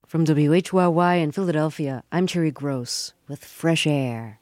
From WHYY in Philadelphia, I'm Terry Gross with Fresh Air.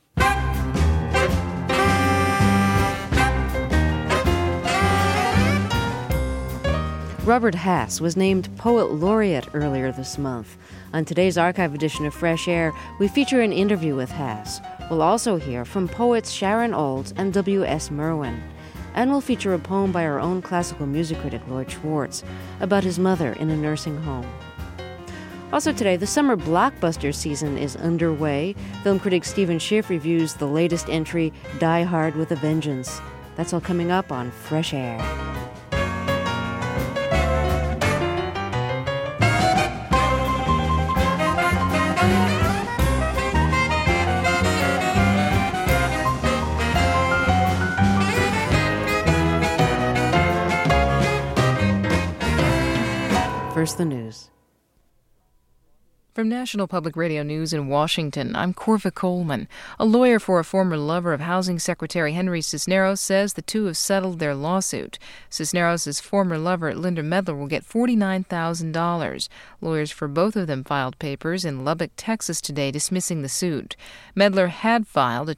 Robert Hass was named Poet Laureate earlier this month. On today's archive edition of Fresh Air, we feature an interview with Hass. We'll also hear from poets Sharon Olds and W.S. Merwin. And we'll feature a poem by our own classical music critic, Lloyd Schwartz, about his mother in a nursing home. Also today, the summer blockbuster season is underway. Film critic Stephen Schiff reviews the latest entry, Die Hard with a Vengeance. That's all coming up on Fresh Air. First, the news. From National Public Radio News in Washington, I'm Corva Coleman. A lawyer for a former lover of Housing Secretary Henry Cisneros says the two have settled their lawsuit. Cisneros' former lover, Linda Medler, will get $49,000. Lawyers for both of them filed papers in Lubbock, Texas today dismissing the suit. Medler had filed a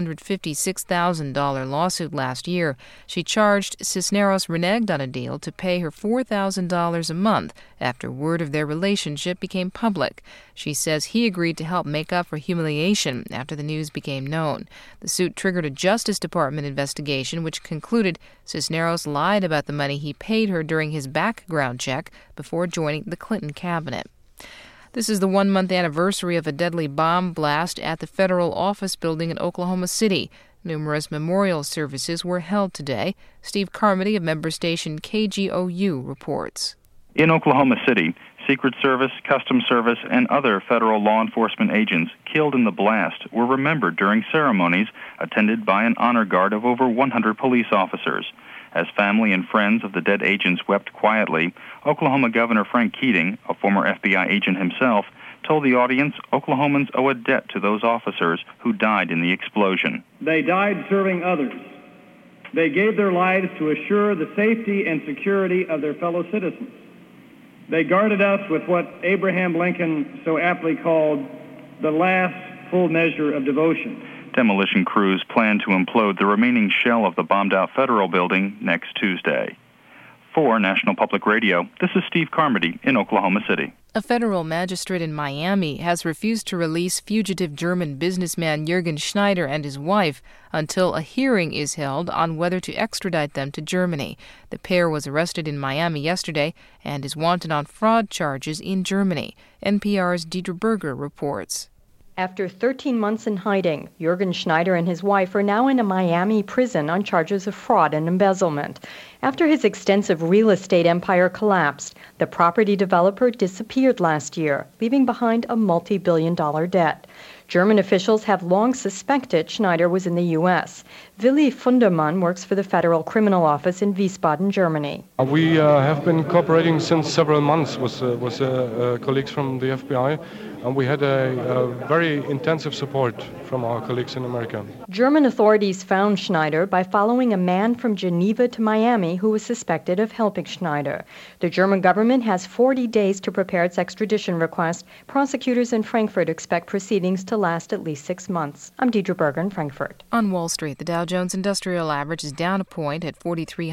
$256,000 lawsuit last year. She charged Cisneros reneged on a deal to pay her $4,000 a month after word of their relationship became public. She says he agreed to help make up for humiliation after the news became known. The suit triggered a Justice Department investigation which concluded Cisneros lied about the money he paid her during his background check before joining the Clinton cabinet. This is the one-month anniversary of a deadly bomb blast at the federal office building in Oklahoma City. Numerous memorial services were held today. Steve Carmody of member station KGOU reports. In Oklahoma City, Secret Service, Customs Service, and other federal law enforcement agents killed in the blast were remembered during ceremonies attended by an honor guard of over 100 police officers. As family and friends of the dead agents wept quietly, Oklahoma Governor Frank Keating, a former FBI agent himself, told the audience Oklahomans owe a debt to those officers who died in the explosion. They died serving others. They gave their lives to assure the safety and security of their fellow citizens. They guarded us with what Abraham Lincoln so aptly called the last full measure of devotion. Demolition crews plan to implode the remaining shell of the bombed-out federal building next Tuesday. For National Public Radio, this is Steve Carmody in Oklahoma City. A federal magistrate in Miami has refused to release fugitive German businessman Jürgen Schneider and his wife until a hearing is held on whether to extradite them to Germany. The pair was arrested in Miami yesterday and is wanted on fraud charges in Germany. NPR's Deidre Berger reports. After 13 months in hiding, Jürgen Schneider and his wife are now in a Miami prison on charges of fraud and embezzlement. After his extensive real estate empire collapsed, the property developer disappeared last year, leaving behind a multi-billion-dollar debt. German officials have long suspected Schneider was in the U.S. Willi Fundermann works for the Federal Criminal Office in Wiesbaden, Germany. We have been cooperating since several months with colleagues from the FBI, and we had a very intensive support from our colleagues in America. German authorities found Schneider by following a man from Geneva to Miami who was suspected of helping Schneider. The German government has 40 days to prepare its extradition request. Prosecutors in Frankfurt expect proceedings to last at least 6 months. I'm Deidre Berger in Frankfurt. On Wall Street, the Dow Jones Industrial Average is down a point at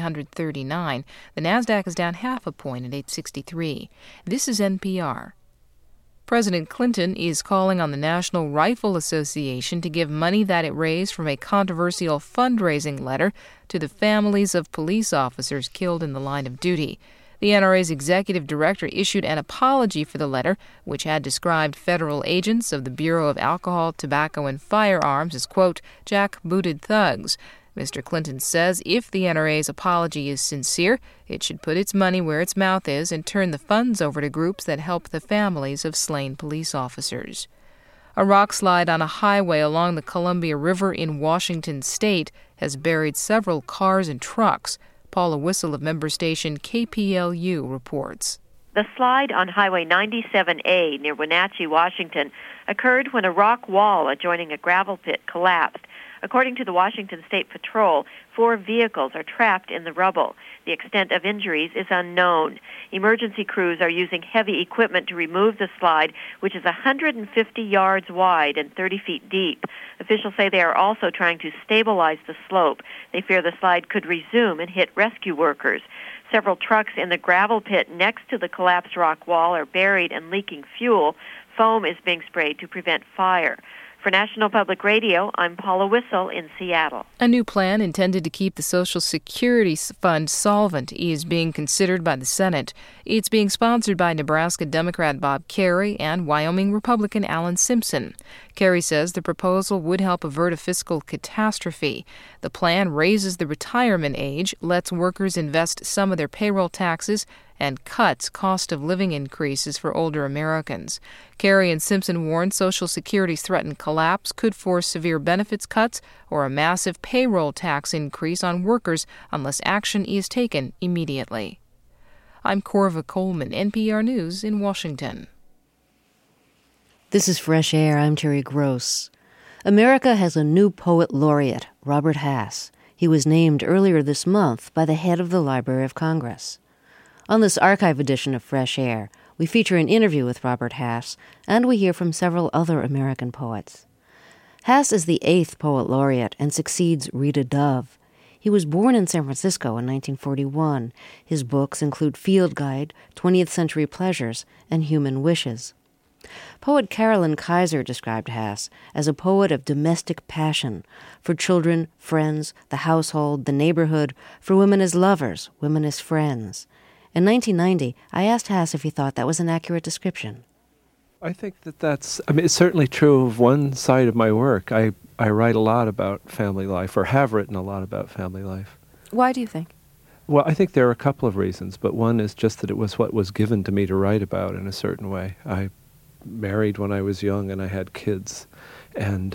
4,339. The Nasdaq is down half a point at 863. This is NPR. President Clinton is calling on the National Rifle Association to give money that it raised from a controversial fundraising letter to the families of police officers killed in the line of duty. The NRA's executive director issued an apology for the letter, which had described federal agents of the Bureau of Alcohol, Tobacco, and Firearms as, quote, jackbooted thugs. Mr. Clinton says if the NRA's apology is sincere, it should put its money where its mouth is and turn the funds over to groups that help the families of slain police officers. A rock slide on a highway along the Columbia River in Washington state has buried several cars and trucks. Paula Whistle of member station KPLU reports. The slide on Highway 97A near Wenatchee, Washington, occurred when a rock wall adjoining a gravel pit collapsed. According to the Washington State Patrol, 4 vehicles are trapped in the rubble. The extent of injuries is unknown. Emergency crews are using heavy equipment to remove the slide, which is 150 yards wide and 30 feet deep. Officials say they are also trying to stabilize the slope. They fear the slide could resume and hit rescue workers. Several trucks in the gravel pit next to the collapsed rock wall are buried and leaking fuel. Foam is being sprayed to prevent fire. For National Public Radio, I'm Paula Whistle in Seattle. A new plan intended to keep the Social Security Fund solvent is being considered by the Senate. It's being sponsored by Nebraska Democrat Bob Kerrey and Wyoming Republican Alan Simpson. Kerrey says the proposal would help avert a fiscal catastrophe. The plan raises the retirement age, lets workers invest some of their payroll taxes, and cuts cost of living increases for older Americans. Kerrey and Simpson warned Social Security's threatened collapse could force severe benefits cuts or a massive payroll tax increase on workers unless action is taken immediately. I'm Corva Coleman, NPR News in Washington. This is Fresh Air. I'm Terry Gross. America has a new poet laureate, Robert Hass. He was named earlier this month by the head of the Library of Congress. On this archive edition of Fresh Air, we feature an interview with Robert Hass, and we hear from several other American poets. Hass is the 8th poet laureate and succeeds Rita Dove. He was born in San Francisco in 1941. His books include Field Guide, 20th Century Pleasures, and Human Wishes. Poet Carolyn Kaiser described Hass as a poet of domestic passion, for children, friends, the household, the neighborhood, for women as lovers, women as friends. In 1990, I asked Hass if he thought that was an accurate description. I think it's certainly true of one side of my work. I write a lot about family life, or have written a lot about family life. Why do you think? Well, I think there are a couple of reasons, but one is just that it was what was given to me to write about in a certain way. I married when I was young and I had kids, and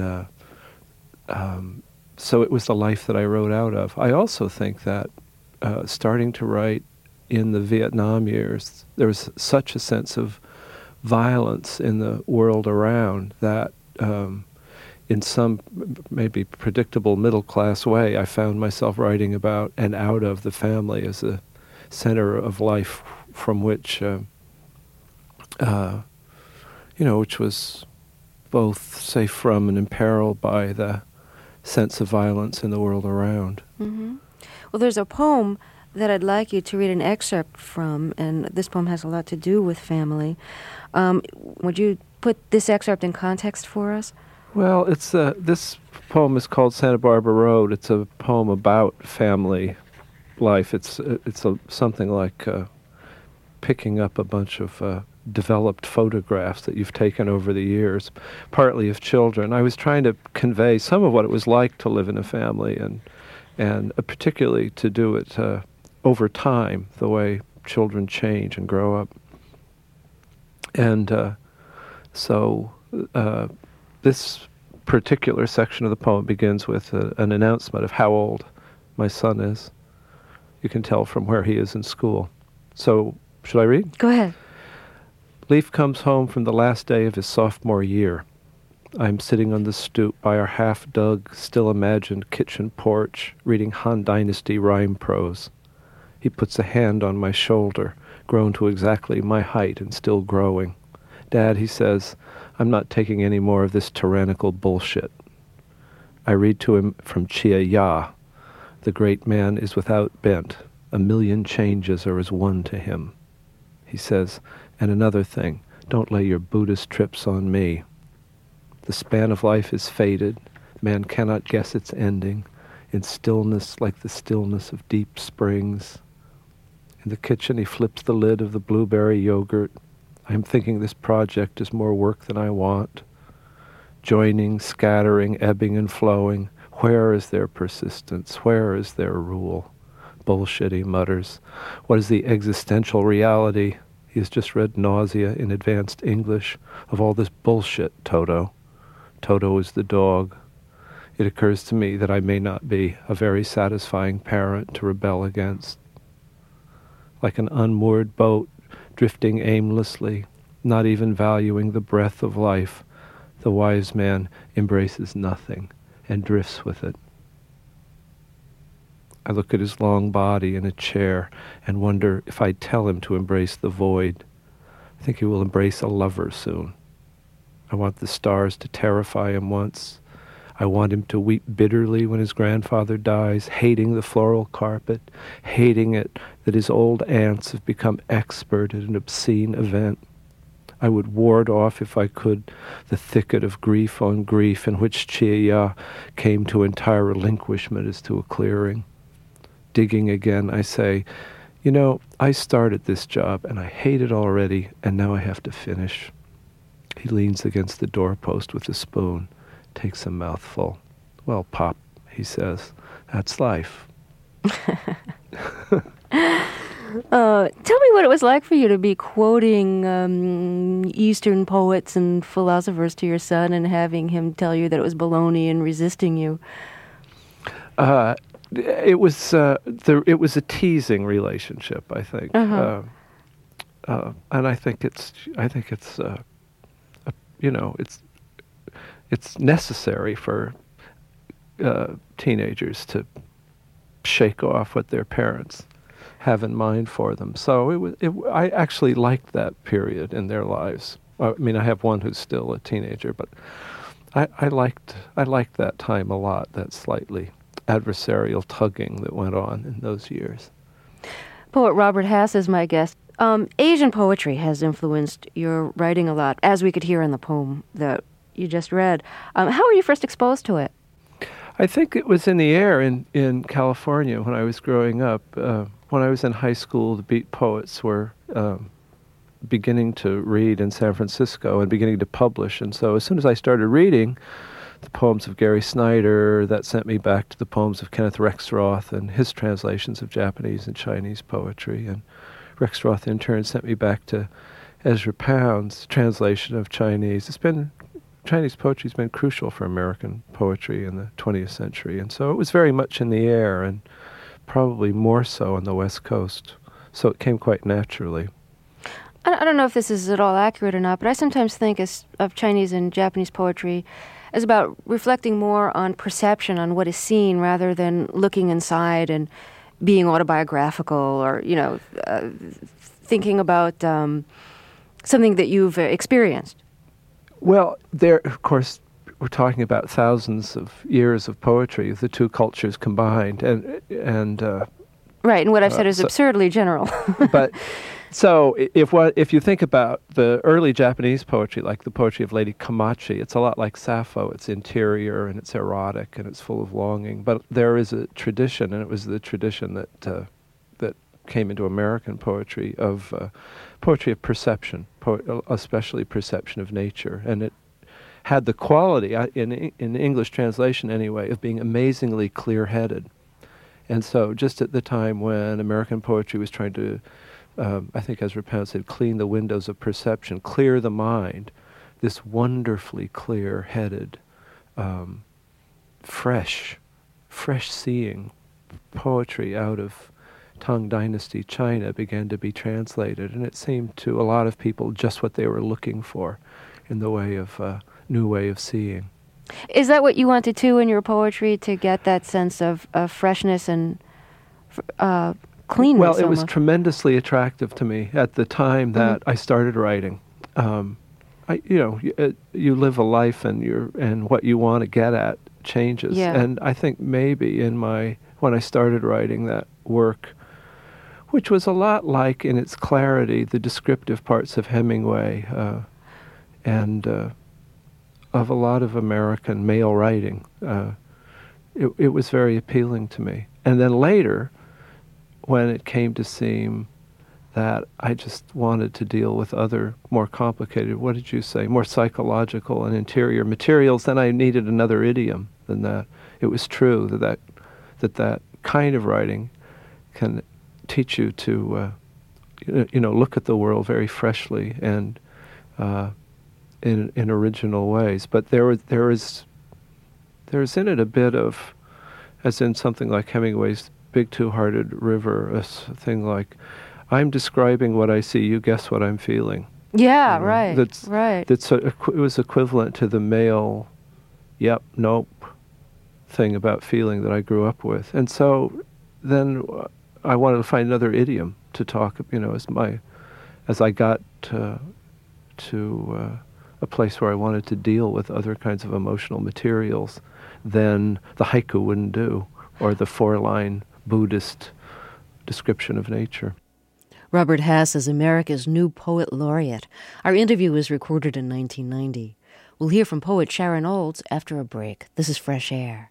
so it was the life that I wrote out of. I also think that starting to write in the Vietnam years, there was such a sense of violence in the world around that in some maybe predictable middle-class way, I found myself writing about and out of the family as a center of life from which, which was both safe from and imperiled by the sense of violence in the world around. Mm-hmm. Well, there's a poem that I'd like you to read an excerpt from, and this poem has a lot to do with family. Would you put this excerpt in context for us? Well, this poem is called Santa Barbara Road. It's a poem about family life. It's something like picking up a bunch of developed photographs that you've taken over the years, partly of children. I was trying to convey some of what it was like to live in a family, and particularly to do it over time, the way children change and grow up. And so this particular section of the poem begins with an announcement of how old my son is. You can tell from where he is in school. So, should I read? Go ahead. Leaf comes home from the last day of his sophomore year. I'm sitting on the stoop by our half-dug, still-imagined kitchen porch, reading Han Dynasty rhyme prose. He puts a hand on my shoulder, grown to exactly my height and still growing. Dad, he says, I'm not taking any more of this tyrannical bullshit. I read to him from Chia Ya. The great man is without bent. 1,000,000 changes are as one to him. He says, and another thing, don't lay your Buddhist trips on me. The span of life is faded. Man cannot guess its ending. In stillness like the stillness of deep springs. In the kitchen, he flips the lid of the blueberry yogurt. I am thinking this project is more work than I want. Joining, scattering, ebbing and flowing. Where is their persistence? Where is their rule? Bullshit, he mutters. What is the existential reality? He has just read Nausea in advanced English of all this bullshit, Toto. Toto is the dog. It occurs to me that I may not be a very satisfying parent to rebel against. Like an unmoored boat, drifting aimlessly, not even valuing the breath of life, the wise man embraces nothing, and drifts with it. I look at his long body in a chair and wonder if I'd tell him to embrace the void. I think he will embrace a lover soon. I want the stars to terrify him once. I want him to weep bitterly when his grandfather dies, hating the floral carpet, hating it that his old aunts have become expert at an obscene event. I would ward off, if I could, the thicket of grief on grief in which Chiya came to entire relinquishment as to a clearing. Digging again, I say, you know, I started this job and I hate it already, and now I have to finish. He leans against the doorpost with a spoon, takes a mouthful. Well, Pop, he says, that's life. Tell me what it was like for you to be quoting Eastern poets and philosophers to your son and having him tell you that it was baloney and resisting you. It was a teasing relationship, I think, and I think it's it's necessary for teenagers to shake off what their parents have in mind for them. So I actually liked that period in their lives. I mean, I have one who's still a teenager, but I liked that time a lot. That slightly adversarial tugging that went on in those years. Poet Robert Hass is my guest. Asian poetry has influenced your writing a lot, as we could hear in the poem that you just read. How were you first exposed to it? I think it was in the air in California when I was growing up. When I was in high school, the Beat poets were beginning to read in San Francisco and beginning to publish. And so as soon as I started reading the poems of Gary Snyder, that sent me back to the poems of Kenneth Rexroth and his translations of Japanese and Chinese poetry. And Rexroth, in turn, sent me back to Ezra Pound's translation of Chinese. Chinese poetry's been crucial for American poetry in the 20th century. And so it was very much in the air, and probably more so on the West Coast. So it came quite naturally. I don't know if this is at all accurate or not, but I sometimes think of Chinese and Japanese poetry as about reflecting more on perception, on what is seen, rather than looking inside and being autobiographical or, thinking about something that you've experienced. Well, there, of course, we're talking about thousands of years of poetry, the two cultures combined, and right. And what I've said is absurdly general. But so if you think about the early Japanese poetry, like the poetry of Lady Komachi, it's a lot like Sappho. It's interior and it's erotic and it's full of longing. But there is a tradition, and it was the tradition that came into American poetry of perception, especially perception of nature, and it had the quality, in English translation anyway, of being amazingly clear-headed. And so just at the time when American poetry was trying to, I think Ezra Pound said, clean the windows of perception, clear the mind, this wonderfully clear-headed, fresh seeing poetry out of Tang Dynasty China began to be translated, and it seemed to a lot of people just what they were looking for in the way of new way of seeing. Is that what you wanted too in your poetry, to get that sense of freshness and cleanness? Well, it almost? was tremendously attractive to me at the time that I started writing. You live a life, and what you want to get at changes. Yeah. And I think maybe when I started writing that work, which was a lot like in its clarity the descriptive parts of Hemingway and of a lot of American male writing, it was very appealing to me. And then later, when it came to seem that I just wanted to deal with other more complicated, what did you say, more psychological and interior materials, then I needed another idiom than that. It was true that kind of writing can teach you to, look at the world very freshly and in original ways. But there is in it a bit of, as in something like Hemingway's Big Two-Hearted River, a thing like, I'm describing what I see, you guess what I'm feeling. Yeah, right. It was equivalent to the male, yep, nope, thing about feeling that I grew up with. And so then I wanted to find another idiom to talk, as I got to a place where I wanted to deal with other kinds of emotional materials, then the haiku wouldn't do, or the four-line Buddhist description of nature. Robert Hass is America's new poet laureate. Our interview was recorded in 1990. We'll hear from poet Sharon Olds after a break. This is Fresh Air.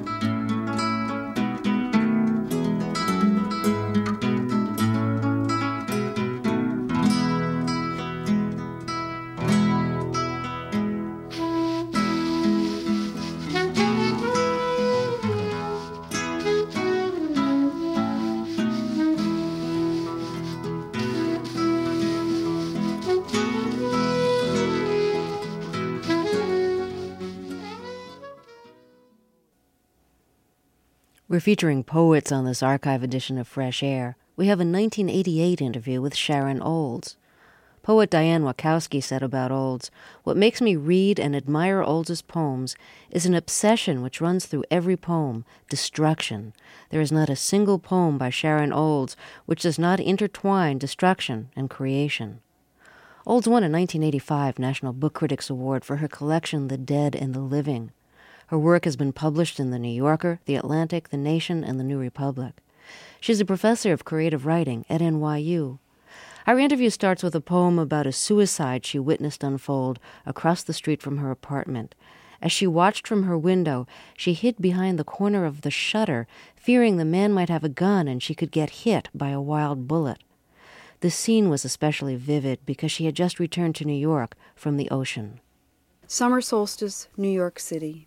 We're featuring poets on this archive edition of Fresh Air. We have a 1988 interview with Sharon Olds. Poet Diane Wachowski said about Olds, "What makes me read and admire Olds' poems is an obsession which runs through every poem, destruction. There is not a single poem by Sharon Olds which does not intertwine destruction and creation." Olds won a 1985 National Book Critics Award for her collection The Dead and the Living. Her work has been published in The New Yorker, The Atlantic, The Nation, and The New Republic. She's a professor of creative writing at NYU. Our interview starts with a poem about a suicide she witnessed unfold across the street from her apartment. As she watched from her window, she hid behind the corner of the shutter, fearing the man might have a gun and she could get hit by a wild bullet. The scene was especially vivid because she had just returned to New York from the ocean. Summer solstice, New York City.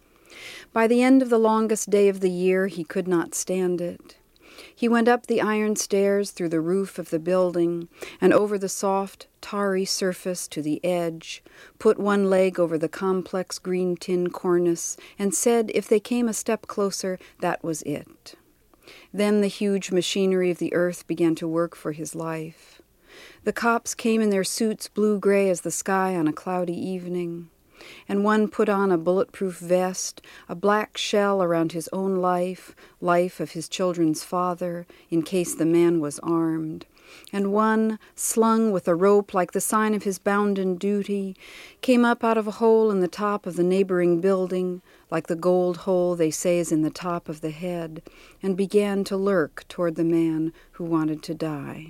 By the end of the longest day of the year, he could not stand it. He went up the iron stairs through the roof of the building and over the soft, tarry surface to the edge, put one leg over the complex green tin cornice, and said if they came a step closer, that was it. Then the huge machinery of the earth began to work for his life. The cops came in their suits blue-gray as the sky on a cloudy evening, and one put on a bulletproof vest, a black shell around his own life of his children's father, in case the man was armed, and one, slung with a rope like the sign of his bounden duty, came up out of a hole in the top of the neighboring building, like the gold hole they say is in the top of the head, and began to lurk toward the man who wanted to die.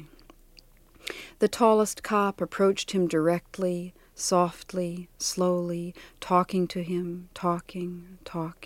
The tallest cop approached him directly, softly, slowly, talking to him, talking,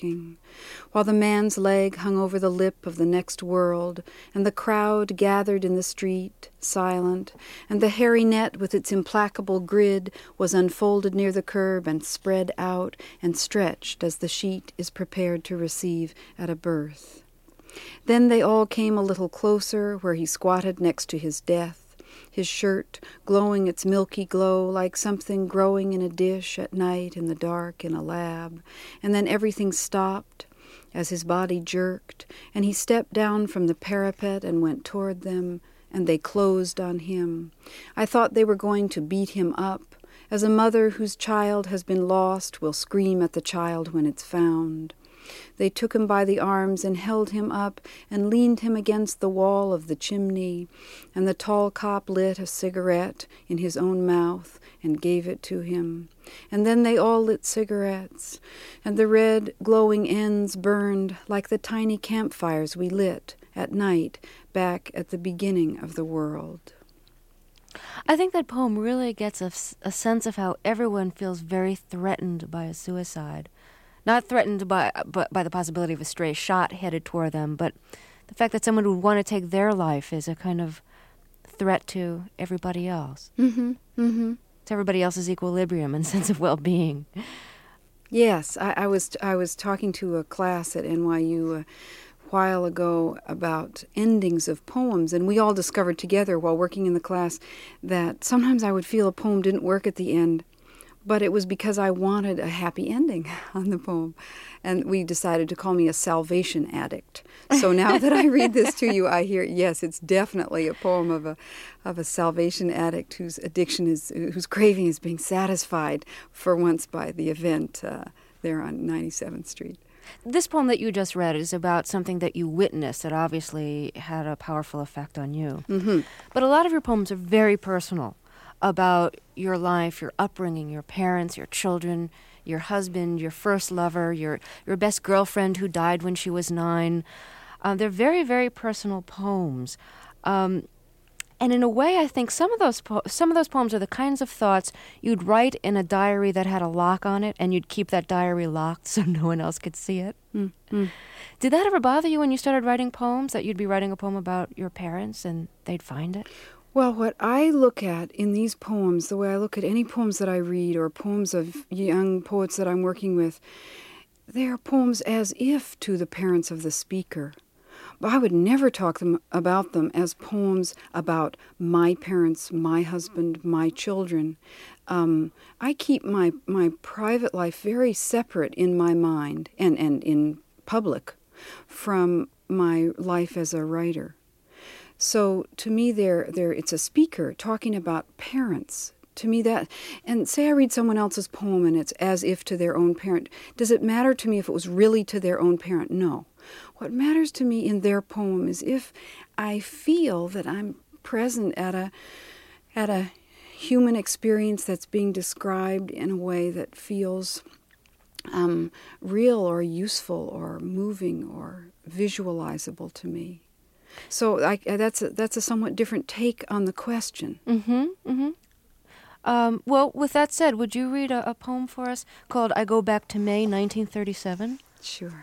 while the man's leg hung over the lip of the next world, and the crowd gathered in the street, silent, and the hairy net with its implacable grid was unfolded near the curb and spread out and stretched as the sheet is prepared to receive at a birth. Then they all came a little closer, where he squatted next to his death, his shirt glowing its milky glow like something growing in a dish at night in the dark in a lab, and then everything stopped as his body jerked, and he stepped down from the parapet and went toward them, and they closed on him. I thought they were going to beat him up, as a mother whose child has been lost will scream at the child when it's found. They took him by the arms and held him up and leaned him against the wall of the chimney, and the tall cop lit a cigarette in his own mouth and gave it to him. And then they all lit cigarettes, and the red, glowing ends burned like the tiny campfires we lit at night back at the beginning of the world. I think that poem really gets a sense of how everyone feels very threatened by a suicide. Not threatened by the possibility of a stray shot headed toward them, but the fact that someone would want to take their life is a kind of threat to everybody else. Mm-hmm. Mm-hmm. To everybody else's equilibrium and sense of well-being. Yes, I was talking to a class at NYU a while ago about endings of poems, and we all discovered together while working in the class that sometimes I would feel a poem didn't work at the end, but it was because I wanted a happy ending on the poem. And we decided to call me a salvation addict. So now that I read this to you, I hear, yes, it's definitely a poem of a salvation addict whose craving is being satisfied for once by the event there on 97th Street. This poem that you just read is about something that you witnessed that obviously had a powerful effect on you. Mm-hmm. But a lot of your poems are very personal, about your life, your upbringing, your parents, your children, your husband, your first lover, your best girlfriend who died when she was 9. They're very, very personal poems. And in a way, I think some of those poems are the kinds of thoughts you'd write in a diary that had a lock on it, and you'd keep that diary locked so no one else could see it. Mm-hmm. Did that ever bother you when you started writing poems, that you'd be writing a poem about your parents and they'd find it? Well, what I look at in these poems, the way I look at any poems that I read or poems of young poets that I'm working with, they are poems as if to the parents of the speaker. But I would never talk about them as poems about my parents, my husband, my children. I keep my private life very separate in my mind and in public from my life as a writer. So to me, it's a speaker talking about parents. To me, that, and say I read someone else's poem and it's as if to their own parent. Does it matter to me if it was really to their own parent? No. What matters to me in their poem is if I feel that I'm present at a human experience that's being described in a way that feels real or useful or moving or visualizable to me. So that's a somewhat different take on the question. Mm-hmm. Mm-hmm. Well, with that said, would you read a poem for us called "I Go Back to May, 1937"? Sure.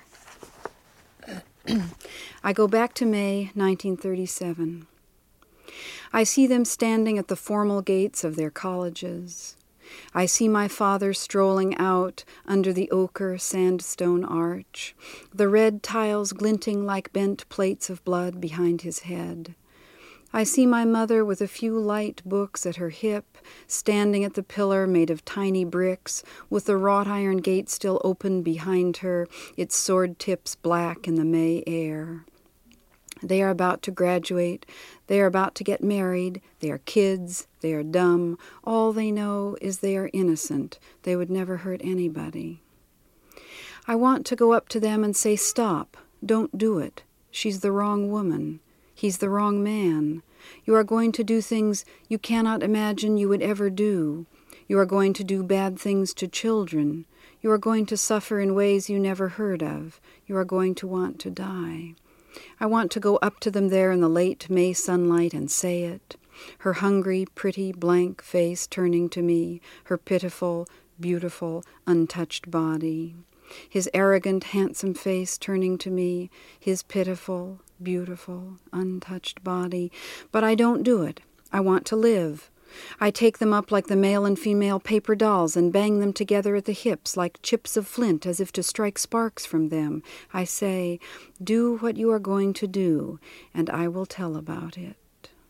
I go back to May, 1937. I see them standing at the formal gates of their colleges. I see my father strolling out under the ochre sandstone arch, the red tiles glinting like bent plates of blood behind his head. I see my mother with a few light books at her hip, standing at the pillar made of tiny bricks, with the wrought iron gate still open behind her, its sword tips black in the May air. They are about to graduate. They are about to get married. They are kids. They are dumb. All they know is they are innocent. They would never hurt anybody. I want to go up to them and say, "Stop. Don't do it. She's the wrong woman. He's the wrong man. You are going to do things you cannot imagine you would ever do. You are going to do bad things to children. You are going to suffer in ways you never heard of. You are going to want to die." I want to go up to them there in the late May sunlight and say it. Her hungry, pretty, blank face turning to me, her pitiful, beautiful, untouched body. His arrogant, handsome face turning to me, his pitiful, beautiful, untouched body. But I don't do it. I want to live. I take them up like the male and female paper dolls and bang them together at the hips like chips of flint as if to strike sparks from them. I say, "Do what you are going to do, and I will tell about it."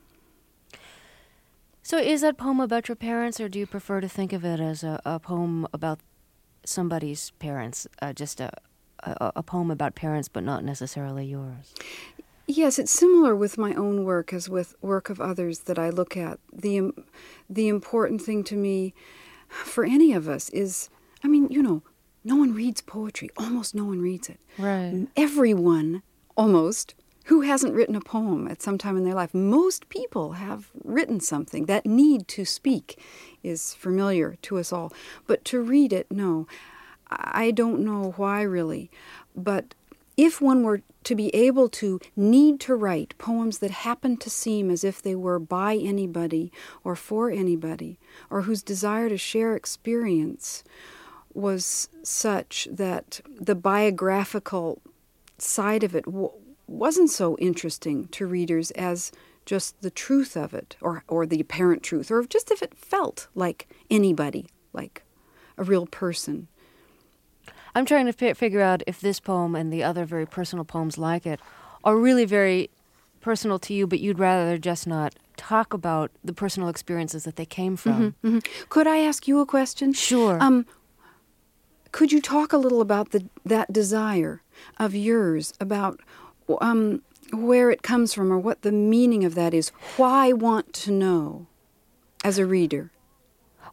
So is that poem about your parents, or do you prefer to think of it as a poem about somebody's parents, just a poem about parents but not necessarily yours? Yes, it's similar with my own work as with work of others that I look at. The important thing to me, for any of us, is, no one reads poetry. Almost no one reads it. Right. Everyone, almost, who hasn't written a poem at some time in their life. Most people have written something. That need to speak is familiar to us all. But to read it, no. I don't know why, really. But if one were to be able to need to write poems that happen to seem as if they were by anybody or for anybody, or whose desire to share experience was such that the biographical side of it wasn't so interesting to readers as just the truth of it, or the apparent truth, or just if it felt like anybody, like a real person. I'm trying to figure out if this poem and the other very personal poems like it are really very personal to you, but you'd rather just not talk about the personal experiences that they came from. Mm-hmm, mm-hmm. Could I ask you a question? Sure. Could you talk a little about that desire of yours, about where it comes from or what the meaning of that is? Why want to know as a reader?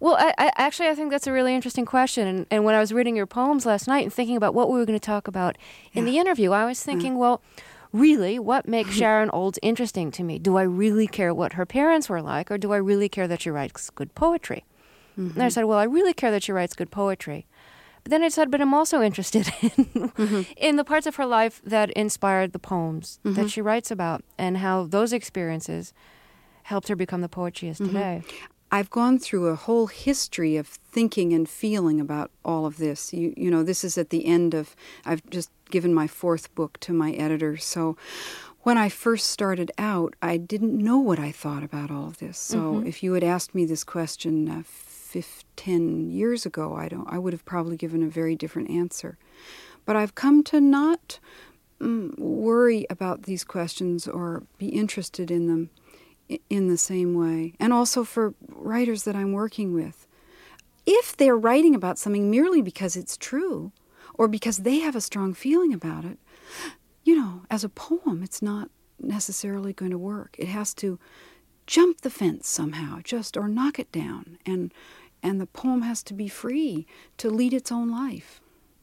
Well, I think that's a really interesting question. And when I was reading your poems last night and thinking about what we were going to talk about in the interview, I was thinking, well, really, what makes Sharon Olds interesting to me? Do I really care what her parents were like, or do I really care that she writes good poetry? And I said, well, I really care that she writes good poetry. But then I said, but I'm also interested in the parts of her life that inspired the poems that she writes about and how those experiences helped her become the poet she is today. I've gone through a whole history of thinking and feeling about all of this. You know, this is at the end of, I've just given my 4th book to my editor. So when I first started out, I didn't know what I thought about all of this. So if you had asked me this question 10 years ago, I would have probably given a very different answer. But I've come to not worry about these questions or be interested in them in the same way. And also for writers that I'm working with. If they're writing about something merely because it's true or because they have a strong feeling about it, you know, as a poem, it's not necessarily going to work. It has to jump the fence somehow, or knock it down. And the poem has to be free to lead its own life.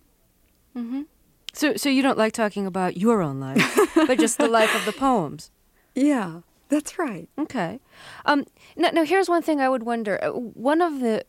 So you don't like talking about your own life, but just the life of the poems. Yeah. That's right. Okay. Now, here's one thing I would wonder. One of the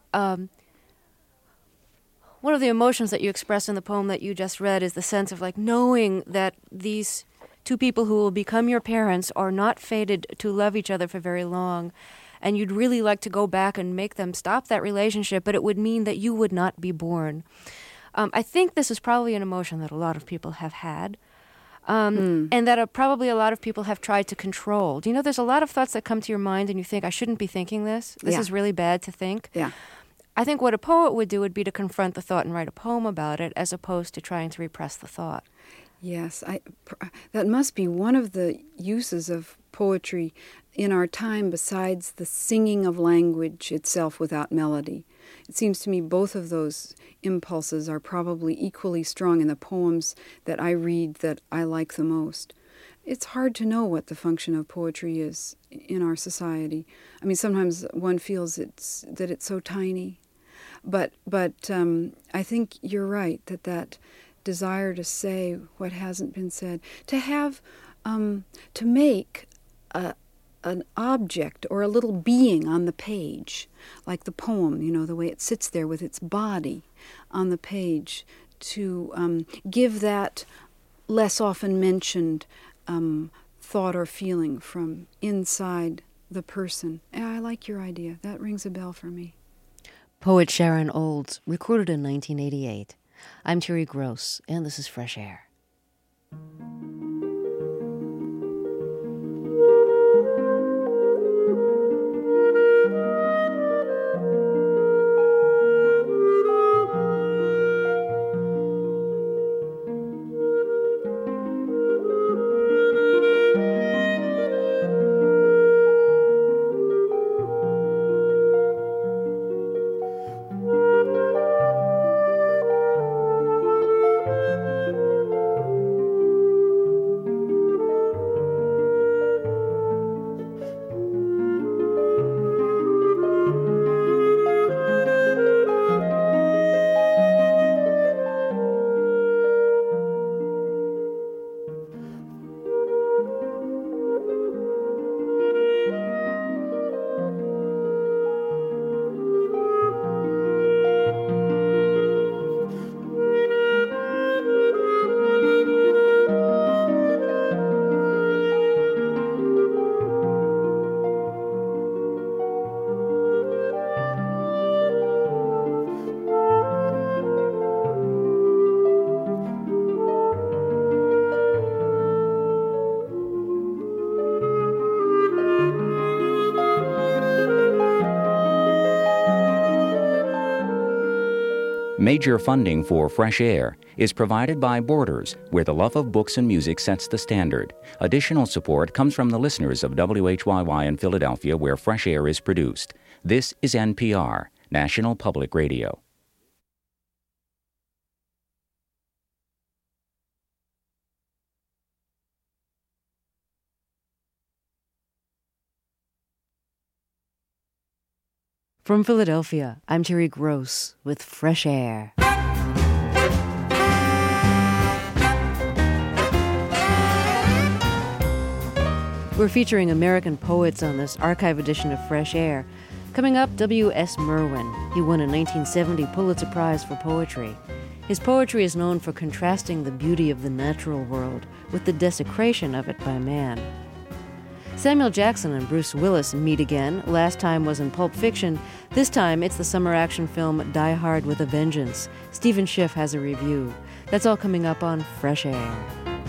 emotions that you express in the poem that you just read is the sense of like knowing that these two people who will become your parents are not fated to love each other for very long, and you'd really like to go back and make them stop that relationship, but it would mean that you would not be born. I think this is probably an emotion that a lot of people have had. And that probably a lot of people have tried to control. Do you know, there's a lot of thoughts that come to your mind and you think, I shouldn't be thinking this. This is really bad to think. Yeah. I think what a poet would do would be to confront the thought and write a poem about it as opposed to trying to repress the thought. Yes, that must be one of the uses of poetry in our time besides the singing of language itself without melody. It seems to me both of those impulses are probably equally strong in the poems that I read that I like the most. It's hard to know what the function of poetry is in our society. I mean, sometimes one feels that it's so tiny. But I think you're right, that desire to say what hasn't been said, to have, to make an object or a little being on the page, like the poem, you know, the way it sits there with its body on the page, to give that less often mentioned thought or feeling from inside the person. I like your idea. That rings a bell for me. Poet Sharon Olds, recorded in 1988. I'm Terry Gross, and this is Fresh Air. Major funding for Fresh Air is provided by Borders, where the love of books and music sets the standard. Additional support comes from the listeners of WHYY in Philadelphia, where Fresh Air is produced. This is NPR, National Public Radio. From Philadelphia, I'm Terry Gross with Fresh Air. We're featuring American poets on this archive edition of Fresh Air. Coming up, W.S. Merwin. He won a 1970 Pulitzer Prize for poetry. His poetry is known for contrasting the beauty of the natural world with the desecration of it by man. Samuel Jackson and Bruce Willis meet again. Last time was in Pulp Fiction. This time it's the summer action film Die Hard with a Vengeance. Stephen Schiff has a review. That's all coming up on Fresh Air.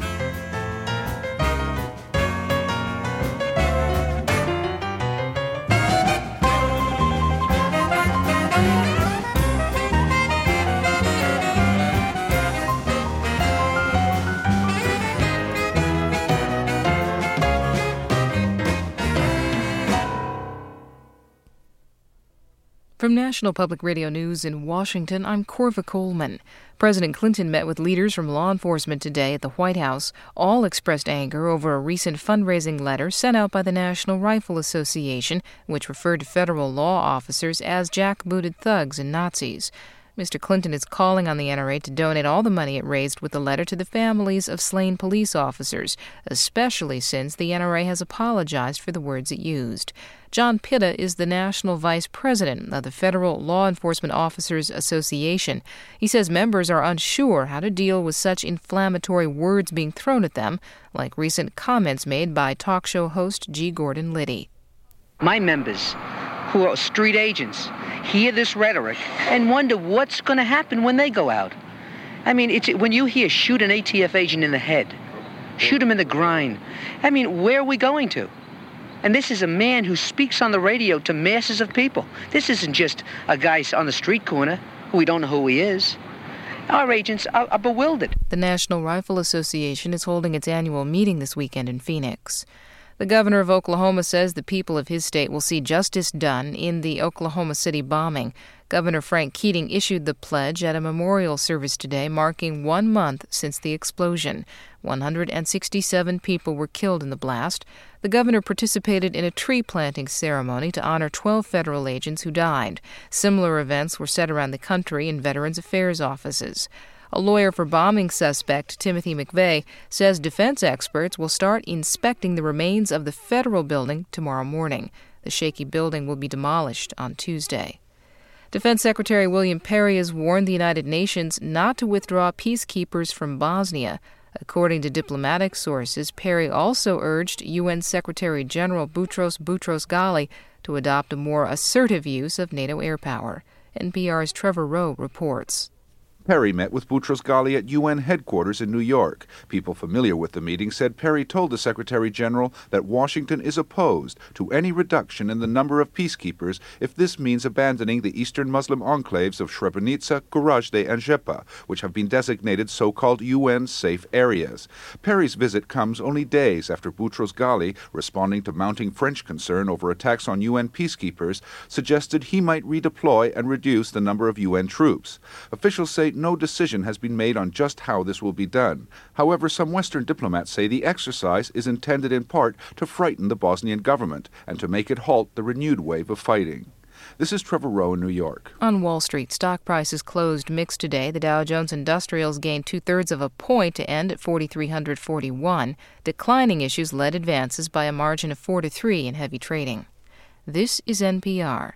From National Public Radio News in Washington, I'm Corva Coleman. President Clinton met with leaders from law enforcement today at the White House. All expressed anger over a recent fundraising letter sent out by the National Rifle Association, which referred to federal law officers as jackbooted thugs and Nazis. Mr. Clinton is calling on the NRA to donate all the money it raised with the letter to the families of slain police officers, especially since the NRA has apologized for the words it used. John Pitta is the national vice president of the Federal Law Enforcement Officers Association. He says members are unsure how to deal with such inflammatory words being thrown at them, like recent comments made by talk show host G. Gordon Liddy. My members, who are street agents, hear this rhetoric and wonder what's going to happen when they go out. I mean, when you hear shoot an ATF agent in the head, shoot him in the groin, I mean, where are we going to? And this is a man who speaks on the radio to masses of people. This isn't just a guy on the street corner who we don't know who he is. Our agents are bewildered. The National Rifle Association is holding its annual meeting this weekend in Phoenix. The governor of Oklahoma says the people of his state will see justice done in the Oklahoma City bombing. Governor Frank Keating issued the pledge at a memorial service today, marking 1 month since the explosion. 167 people were killed in the blast. The governor participated in a tree planting ceremony to honor 12 federal agents who died. Similar events were set around the country in Veterans Affairs offices. A lawyer for bombing suspect Timothy McVeigh says defense experts will start inspecting the remains of the federal building tomorrow morning. The shaky building will be demolished on Tuesday. Defense Secretary William Perry has warned the United Nations not to withdraw peacekeepers from Bosnia. According to diplomatic sources, Perry also urged UN Secretary General Boutros Boutros-Ghali to adopt a more assertive use of NATO air power. NPR's Trevor Rowe reports. Perry met with Boutros-Ghali at UN headquarters in New York. People familiar with the meeting said Perry told the Secretary General that Washington is opposed to any reduction in the number of peacekeepers if this means abandoning the eastern Muslim enclaves of Srebrenica, Gorazde, and Žepa, which have been designated so-called UN safe areas. Perry's visit comes only days after Boutros-Ghali, responding to mounting French concern over attacks on UN peacekeepers, suggested he might redeploy and reduce the number of UN troops. Officials say no decision has been made on just how this will be done. However, some Western diplomats say the exercise is intended in part to frighten the Bosnian government and to make it halt the renewed wave of fighting. This is Trevor Rowe in New York. On Wall Street, stock prices closed mixed today. The Dow Jones Industrials gained 2/3 of a point to end at 4,341. Declining issues led advances by a margin of 4-3 in heavy trading. This is NPR.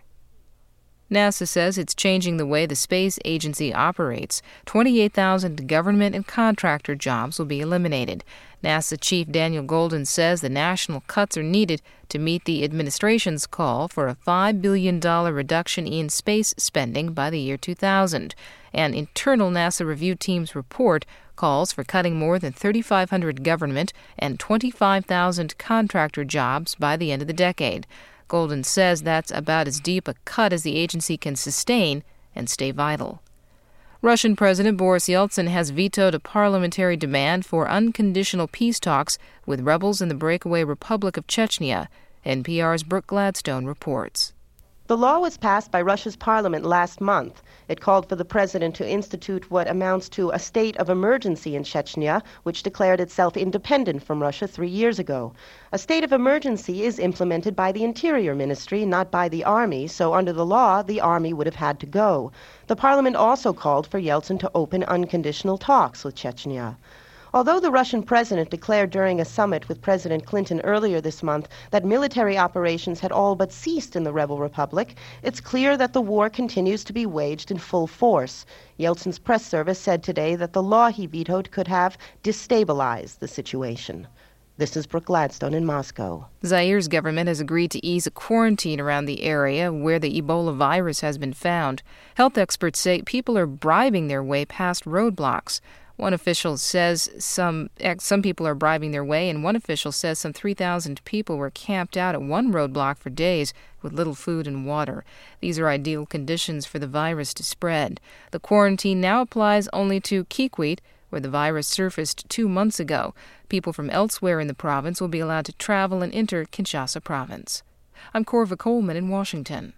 NASA says it's changing the way the space agency operates. 28,000 government and contractor jobs will be eliminated. NASA Chief Daniel Goldin says the national cuts are needed to meet the administration's call for a $5 billion reduction in space spending by the year 2000. An internal NASA review team's report calls for cutting more than 3,500 government and 25,000 contractor jobs by the end of the decade. Goldin says that's about as deep a cut as the agency can sustain and stay vital. Russian President Boris Yeltsin has vetoed a parliamentary demand for unconditional peace talks with rebels in the breakaway Republic of Chechnya. NPR's Brooke Gladstone reports. The law was passed by Russia's parliament last month. It called for the president to institute what amounts to a state of emergency in Chechnya, which declared itself independent from Russia 3 years ago. A state of emergency is implemented by the Interior Ministry, not by the army, so under the law, the army would have had to go. The parliament also called for Yeltsin to open unconditional talks with Chechnya. Although the Russian president declared during a summit with President Clinton earlier this month that military operations had all but ceased in the rebel republic, it's clear that the war continues to be waged in full force. Yeltsin's press service said today that the law he vetoed could have destabilized the situation. This is Brooke Gladstone in Moscow. Zaire's government has agreed to ease a quarantine around the area where the Ebola virus has been found. Health experts say people are bribing their way past roadblocks. One official says some people are bribing their way, and one official says some 3,000 people were camped out at one roadblock for days with little food and water. These are ideal conditions for the virus to spread. The quarantine now applies only to Kikwit, where the virus surfaced 2 months ago. People from elsewhere in the province will be allowed to travel and enter Kinshasa province. I'm Corva Coleman in Washington.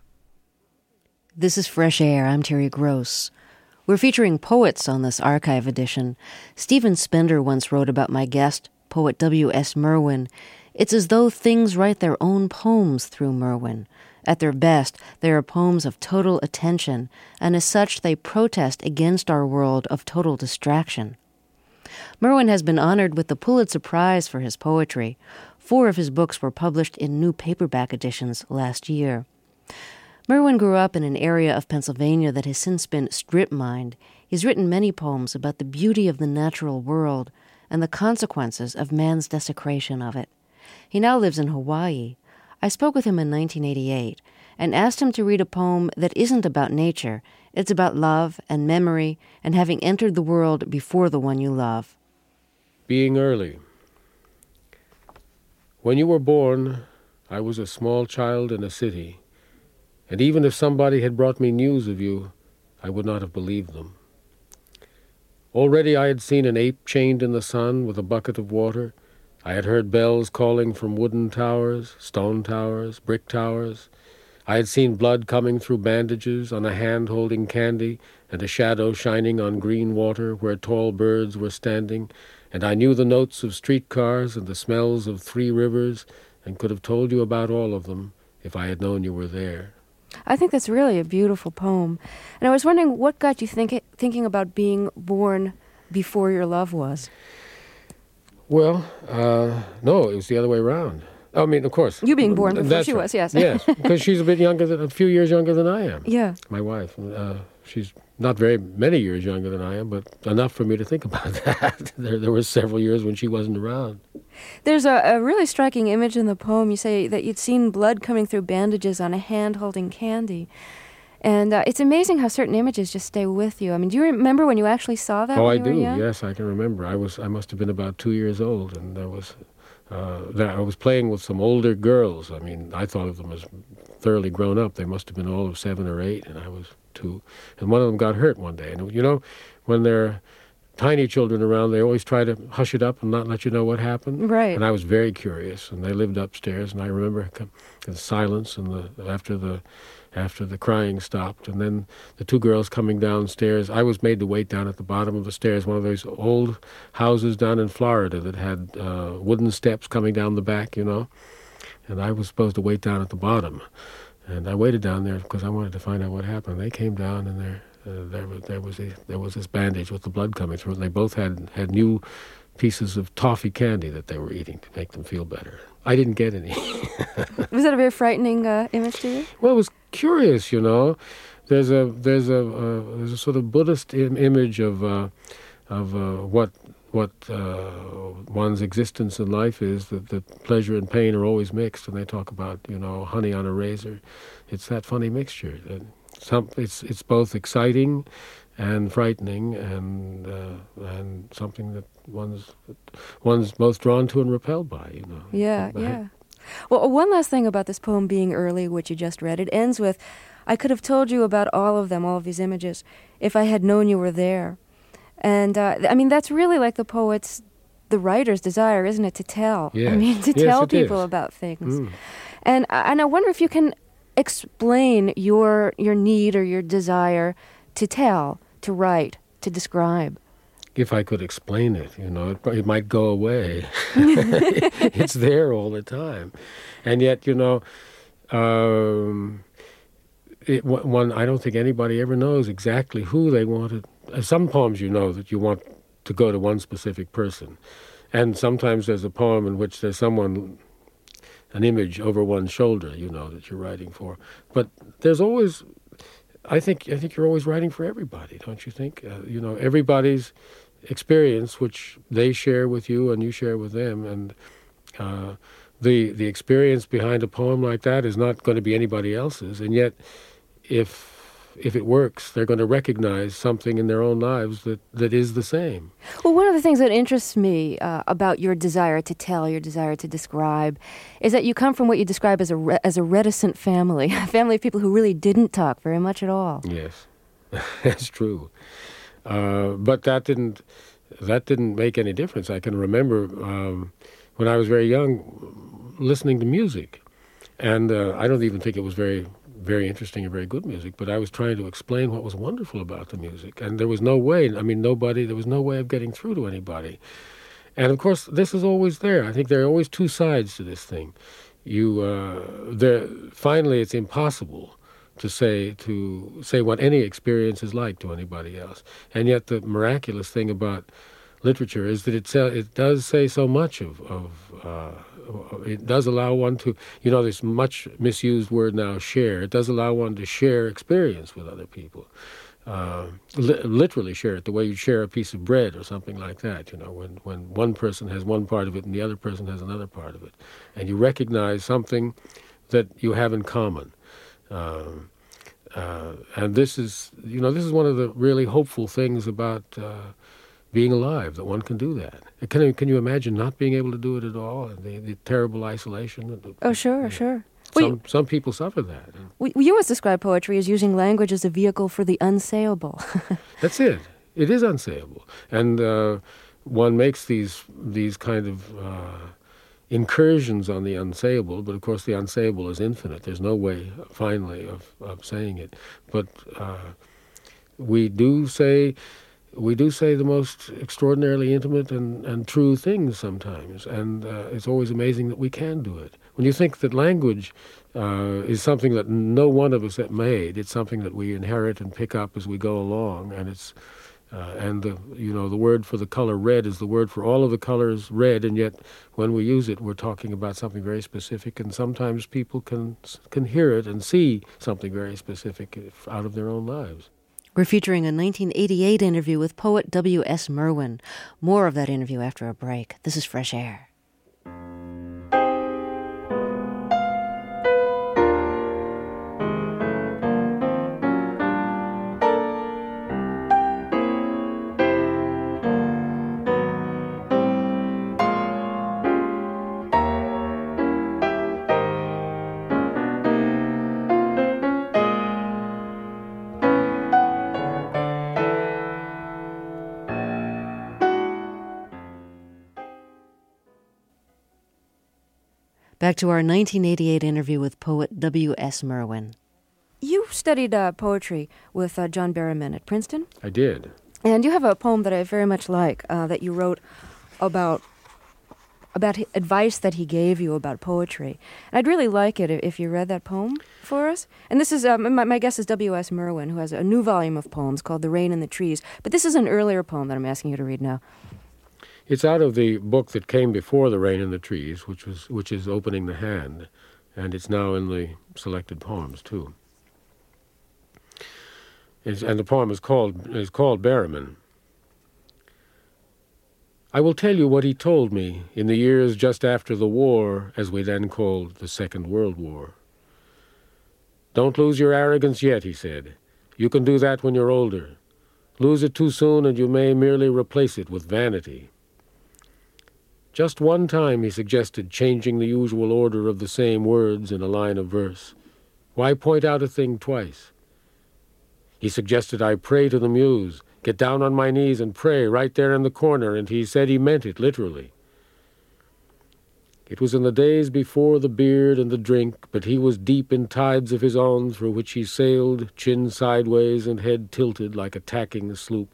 This is Fresh Air. I'm Terry Gross. We're featuring poets on this archive edition. Stephen Spender once wrote about my guest, poet W.S. Merwin. It's as though things write their own poems through Merwin. At their best, they are poems of total attention, and as such they protest against our world of total distraction. Merwin has been honored with the Pulitzer Prize for his poetry. 4 of his books were published in new paperback editions last year. Merwin grew up in an area of Pennsylvania that has since been strip-mined. He's written many poems about the beauty of the natural world and the consequences of man's desecration of it. He now lives in Hawaii. I spoke with him in 1988 and asked him to read a poem that isn't about nature. It's about love and memory and having entered the world before the one you love. Being early. When you were born, I was a small child in a city. And even if somebody had brought me news of you, I would not have believed them. Already I had seen an ape chained in the sun with a bucket of water. I had heard bells calling from wooden towers, stone towers, brick towers. I had seen blood coming through bandages on a hand holding candy and a shadow shining on green water where tall birds were standing. And I knew the notes of streetcars and the smells of 3 rivers and could have told you about all of them if I had known you were there. I think that's really a beautiful poem. And I was wondering what got you thinking about being born before your love was? Well, no, it was the other way around. I mean, of course. You being born before she was, yes. Yes, because she's a few years younger than I am. Yeah. My wife. She's not very many years younger than I am, but enough for me to think about that. There were several years when she wasn't around. There's a really striking image in the poem. You say that you'd seen blood coming through bandages on a hand holding candy. And it's amazing how certain images just stay with you. I mean, do you remember when you actually saw that? Oh, I do. Yes, I can remember. I must have been about 2 years old, and I was playing with some older girls. I mean, I thought of them as thoroughly grown up. They must have been all of 7 or 8, and I was 2. And one of them got hurt one day. And you know, when there are tiny children around, they always try to hush it up and not let you know what happened. Right. And I was very curious. And they lived upstairs, and I remember the silence and after the crying stopped, and then the 2 girls coming downstairs. I was made to wait down at the bottom of the stairs, one of those old houses down in Florida that had wooden steps coming down the back, you know. And I was supposed to wait down at the bottom. And I waited down there because I wanted to find out what happened. They came down, and there was this bandage with the blood coming through, and they both had new pieces of toffee candy that they were eating to make them feel better. I didn't get any. Was that a very frightening image to you? Well, it was curious, you know. There's a sort of Buddhist image of what one's existence in life is. That pleasure and pain are always mixed, and they talk about, you know, honey on a razor. It's that funny mixture. It's both exciting and frightening, and something that one's both drawn to and repelled by, you know. Yeah. Well, one last thing about this poem, Being Early, which you just read. It ends with, I could have told you about all of these images, if I had known you were there. And, I mean, that's really like the writer's desire, isn't it, to tell? Yes. I mean, to tell people about things. And I wonder if you can explain your need or your desire to tell, to write, to describe? If I could explain it, it might go away. It's there all the time. And yet, I don't think anybody ever knows exactly who they wanted. Some poems that you want to go to one specific person. And sometimes there's a poem in which there's an image over one's shoulder, that you're writing for. But there's always, I think you're always writing for everybody, don't you think? Everybody's experience, which they share with you and you share with them, and the experience behind a poem like that is not going to be anybody else's. And yet, if it works, they're going to recognize something in their own lives that is the same. Well, one of the things that interests me about your desire to tell, your desire to describe, is that you come from what you describe as a reticent family, a family of people who really didn't talk very much at all. Yes, that's true. But that didn't make any difference. I can remember when I was very young listening to music, and I don't even think it was very, very interesting or very good music, but I was trying to explain what was wonderful about the music, and there was no way. there was no way of getting through to anybody. And of course, this is always there. I think there are always two sides to this thing. Finally, it's impossible to say what any experience is like to anybody else. And yet the miraculous thing about literature is that it does say so much it does allow one to, this much misused word now, share. It does allow one to share experience with other people. Literally share it, the way you share a piece of bread or something like that, when one person has one part of it and the other person has another part of it. And you recognize something that you have in common. And this is one of the really hopeful things about being alive, that one can do that. Can you imagine not being able to do it at all? The terrible isolation. Oh, sure. Some people suffer that. You once described poetry as using language as a vehicle for the unsayable. That's it. It is unsayable, and one makes these kind of incursions on the unsayable, but of course the unsayable is infinite. There's no way, finally, of saying it. But we do say the most extraordinarily intimate and true things sometimes, and it's always amazing that we can do it. When you think that language is something that no one of us has made, it's something that we inherit and pick up as we go along, and it's the word for the color red is the word for all of the colors red, and yet when we use it, we're talking about something very specific, and sometimes people can hear it and see something very specific out of their own lives. We're featuring a 1988 interview with poet W.S. Merwin. More of that interview after a break. This is Fresh Air. Back to our 1988 interview with poet W.S. Merwin. You studied poetry with John Berryman at Princeton? I did. And you have a poem that I very much like that you wrote about advice that he gave you about poetry. And I'd really like it if you read that poem for us. And this is, my guest is W.S. Merwin, who has a new volume of poems called The Rain and the Trees. But this is an earlier poem that I'm asking you to read now. It's out of the book that came before The Rain and the Trees, which is Opening the Hand, and it's now in the selected poems too. And the poem is called Berryman. I will tell you what he told me in the years just after the war, as we then called the Second World War. Don't lose your arrogance yet, he said. You can do that when you're older. Lose it too soon and you may merely replace it with vanity. Just one time he suggested changing the usual order of the same words in a line of verse. Why point out a thing twice? He suggested I pray to the muse, get down on my knees and pray right there in the corner, and he said he meant it literally. It was in the days before the beard and the drink, but he was deep in tides of his own through which he sailed, chin sideways and head tilted like a tacking sloop.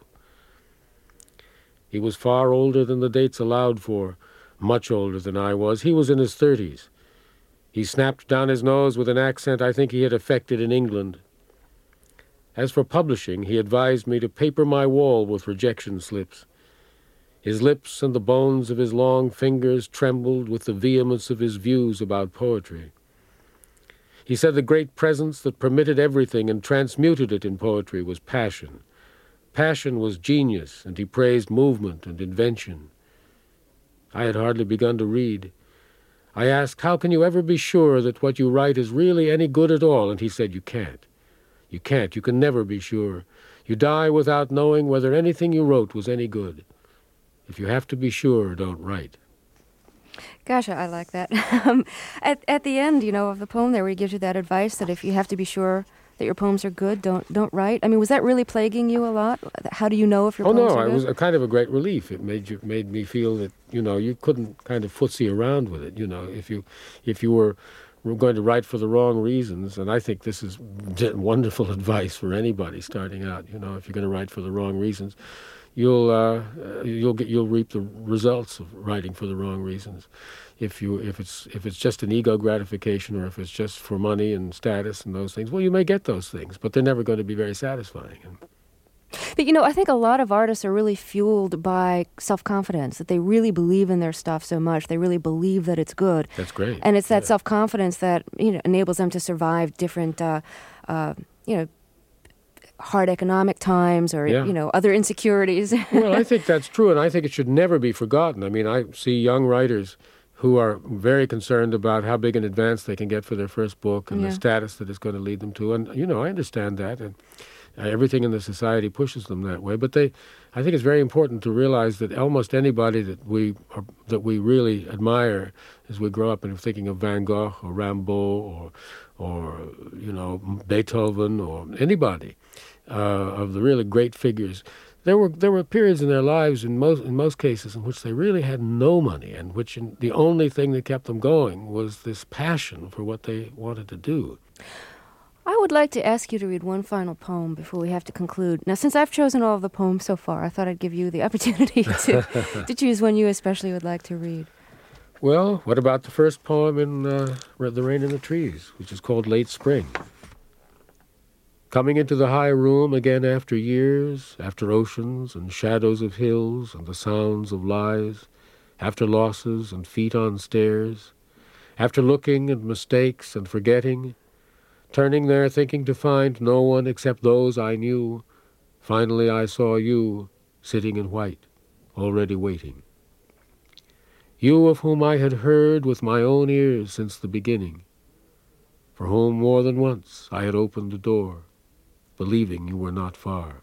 He was far older than the dates allowed for, much older than I was. He was in his 30s. He snapped down his nose with an accent I think he had affected in England. As for publishing, he advised me to paper my wall with rejection slips. His lips and the bones of his long fingers trembled with the vehemence of his views about poetry. He said the great presence that permitted everything and transmuted it in poetry was passion. Passion was genius, and he praised movement and invention. I had hardly begun to read. I asked, how can you ever be sure that what you write is really any good at all? And he said, you can't. You can't. You can never be sure. You die without knowing whether anything you wrote was any good. If you have to be sure, don't write. Gosh, I like that. At the end, of the poem there, where he gives you that advice that if you have to be sure that your poems are good, don't write. I mean, was that really plaguing you a lot? How do you know if your poems are good? Oh, no, it was a kind of a great relief. It made me feel that, you couldn't kind of footsie around with it, If you were going to write for the wrong reasons, and I think this is wonderful advice for anybody starting out, if you're going to write for the wrong reasons, you'll reap the results of writing for the wrong reasons. If it's just an ego gratification, or if it's just for money and status and those things, well, you may get those things, but they're never going to be very satisfying. But I think a lot of artists are really fueled by self-confidence, that they really believe in their stuff so much, they really believe that it's good. That's great. And it's that self-confidence that enables them to survive different hard economic times or, other insecurities. Well, I think that's true, and I think it should never be forgotten. I mean, I see young writers who are very concerned about how big an advance they can get for their first book and the status that it's going to lead them to. And, I understand that, and everything in the society pushes them that way. But I think it's very important to realize that almost anybody that we really admire as we grow up, and thinking of Van Gogh or Rimbaud or Beethoven or anybody, of the really great figures, there were periods in their lives in most cases in which they really had no money, and which the only thing that kept them going was this passion for what they wanted to do. I would like to ask you to read one final poem before we have to conclude. Now, since I've chosen all of the poems so far, I thought I'd give you the opportunity to choose one you especially would like to read. Well, what about the first poem in The Rain in the Trees, which is called Late Spring? Coming into the high room again after years, after oceans and shadows of hills and the sounds of lies, after losses and feet on stairs, after looking and mistakes and forgetting, turning there thinking to find no one except those I knew, finally I saw you, sitting in white, already waiting. You of whom I had heard with my own ears since the beginning, for whom more than once I had opened the door, believing you were not far.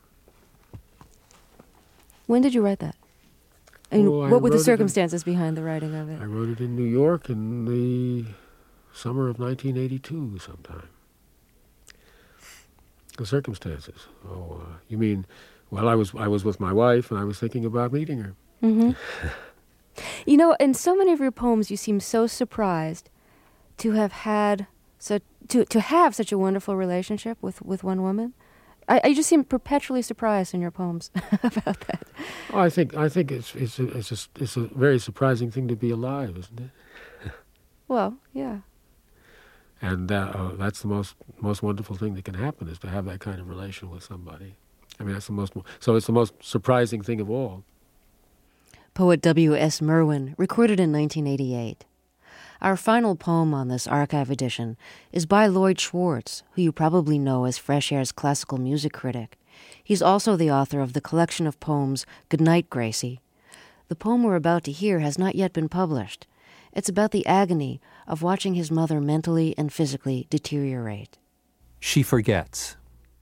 When did you write that? And what were the circumstances behind the writing of it? I wrote it in New York in the summer of 1982 sometime. The circumstances. Oh, you mean, well, I was with my wife and I was thinking about meeting her. Mm-hmm. In so many of your poems you seem so surprised to have had to have such a wonderful relationship with one woman. I just seem perpetually surprised in your poems about that. Oh, I think it's a very surprising thing to be alive, isn't it? Well, yeah. And that's the most wonderful thing that can happen, is to have that kind of relation with somebody. I mean, it's the most surprising thing of all. Poet W.S. Merwin, recorded in 1988. Our final poem on this archive edition is by Lloyd Schwartz, who you probably know as Fresh Air's classical music critic. He's also the author of the collection of poems Goodnight, Gracie. The poem we're about to hear has not yet been published. It's about the agony of watching his mother mentally and physically deteriorate. She forgets.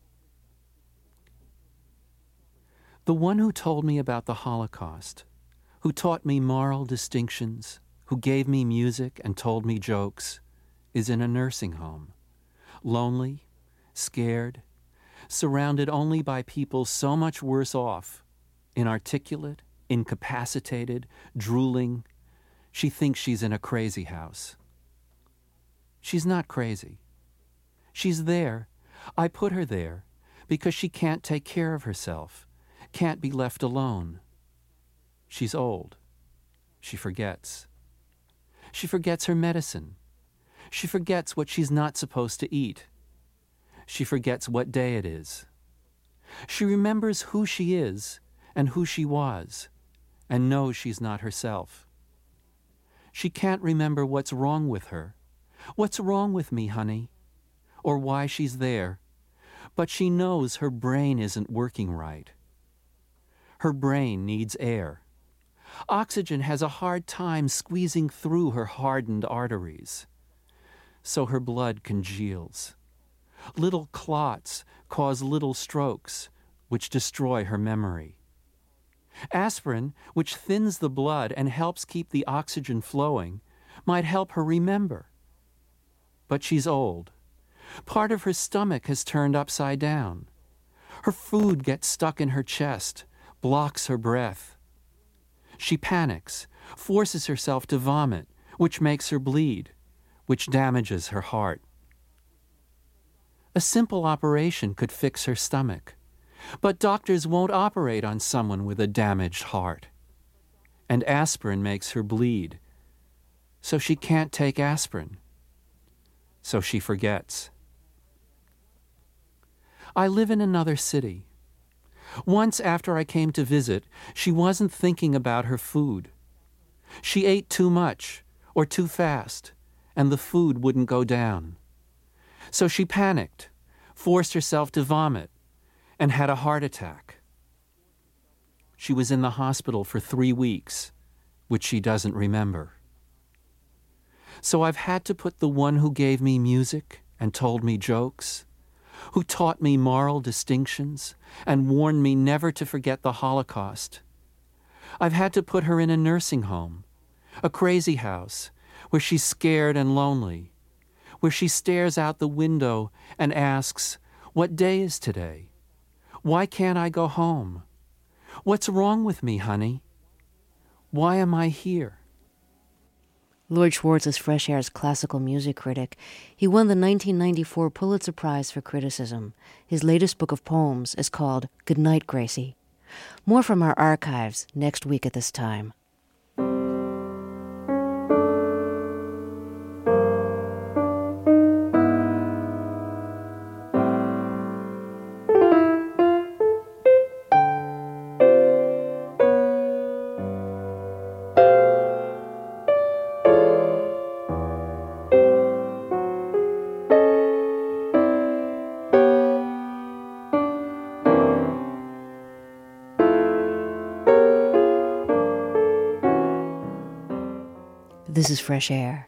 The one who told me about the Holocaust, who taught me moral distinctions, who gave me music and told me jokes, is in a nursing home, lonely, scared, surrounded only by people so much worse off, inarticulate, incapacitated, drooling. She thinks she's in a crazy house. She's not crazy. She's there. I put her there because she can't take care of herself, can't be left alone. She's old. She forgets. She forgets her medicine. She forgets what she's not supposed to eat. She forgets what day it is. She remembers who she is and who she was, and knows she's not herself. She can't remember what's wrong with her. What's wrong with me, honey? Or why she's there. But she knows her brain isn't working right. Her brain needs air. Oxygen has a hard time squeezing through her hardened arteries. So her blood congeals. Little clots cause little strokes, which destroy her memory. Aspirin, which thins the blood and helps keep the oxygen flowing, might help her remember. But she's old. Part of her stomach has turned upside down. Her food gets stuck in her chest, blocks her breath. She panics, forces herself to vomit, which makes her bleed, which damages her heart. A simple operation could fix her stomach, but doctors won't operate on someone with a damaged heart. And aspirin makes her bleed, so she can't take aspirin. So she forgets. I live in another city. Once after I came to visit, she wasn't thinking about her food. She ate too much or too fast, and the food wouldn't go down. So she panicked, forced herself to vomit, and had a heart attack. She was in the hospital for 3 weeks, which she doesn't remember. So I've had to put the one who gave me music and told me jokes, who taught me moral distinctions and warned me never to forget the Holocaust. I've had to put her in a nursing home, a crazy house, where she's scared and lonely, where she stares out the window and asks, "What day is today? Why can't I go home? What's wrong with me, honey? Why am I here?" Lloyd Schwartz is Fresh Air's classical music critic. He won the 1994 Pulitzer Prize for Criticism. His latest book of poems is called Goodnight, Gracie. More from our archives next week at this time. This is Fresh Air.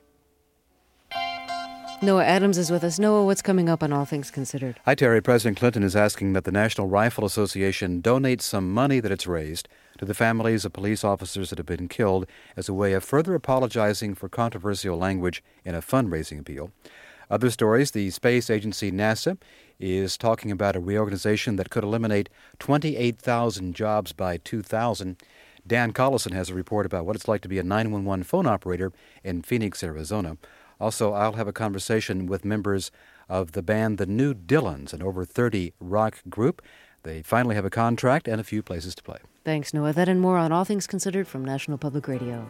Noah Adams is with us. Noah, what's coming up on All Things Considered? Hi, Terry. President Clinton is asking that the National Rifle Association donate some money that it's raised to the families of police officers that have been killed as a way of further apologizing for controversial language in a fundraising appeal. Other stories, the space agency NASA is talking about a reorganization that could eliminate 28,000 jobs by 2000. Dan Collison has a report about what it's like to be a 911 phone operator in Phoenix, Arizona. Also, I'll have a conversation with members of the band The New Dylans, an over 30 rock group. They finally have a contract and a few places to play. Thanks, Noah. That and more on All Things Considered from National Public Radio.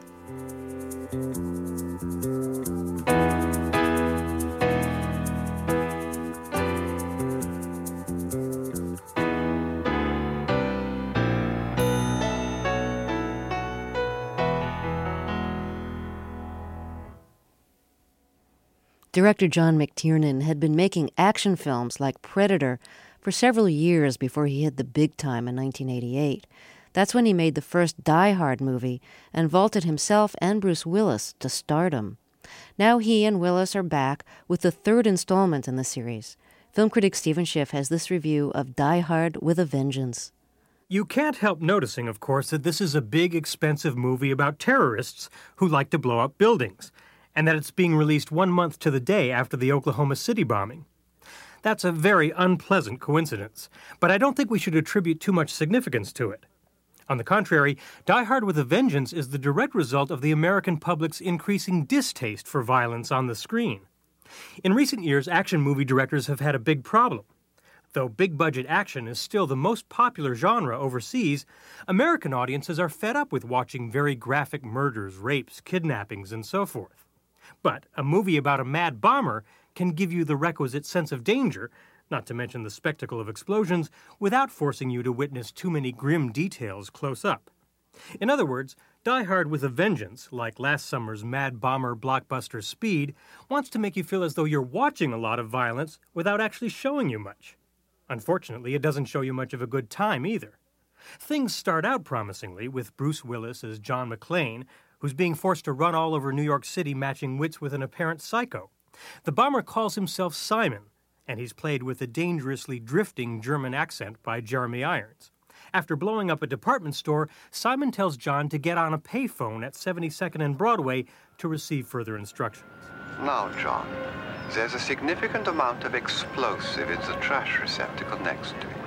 Director John McTiernan had been making action films like Predator for several years before he hit the big time in 1988. That's when he made the first Die Hard movie and vaulted himself and Bruce Willis to stardom. Now he and Willis are back with the third installment in the series. Film critic Stephen Schiff has this review of Die Hard with a Vengeance. You can't help noticing, of course, that this is a big, expensive movie about terrorists who like to blow up buildings, and that it's being released 1 month to the day after the Oklahoma City bombing. That's a very unpleasant coincidence, but I don't think we should attribute too much significance to it. On the contrary, Die Hard with a Vengeance is the direct result of the American public's increasing distaste for violence on the screen. In recent years, action movie directors have had a big problem. Though big-budget action is still the most popular genre overseas, American audiences are fed up with watching very graphic murders, rapes, kidnappings, and so forth. But a movie about a mad bomber can give you the requisite sense of danger, not to mention the spectacle of explosions, without forcing you to witness too many grim details close up. In other words, Die Hard with a Vengeance, like last summer's mad bomber blockbuster Speed, wants to make you feel as though you're watching a lot of violence without actually showing you much. Unfortunately, it doesn't show you much of a good time either. Things start out promisingly with Bruce Willis as John McClane, who's being forced to run all over New York City matching wits with an apparent psycho. The bomber calls himself Simon, and he's played with a dangerously drifting German accent by Jeremy Irons. After blowing up a department store, Simon tells John to get on a payphone at 72nd and Broadway to receive further instructions. Now, John, there's a significant amount of explosive in the trash receptacle next to it.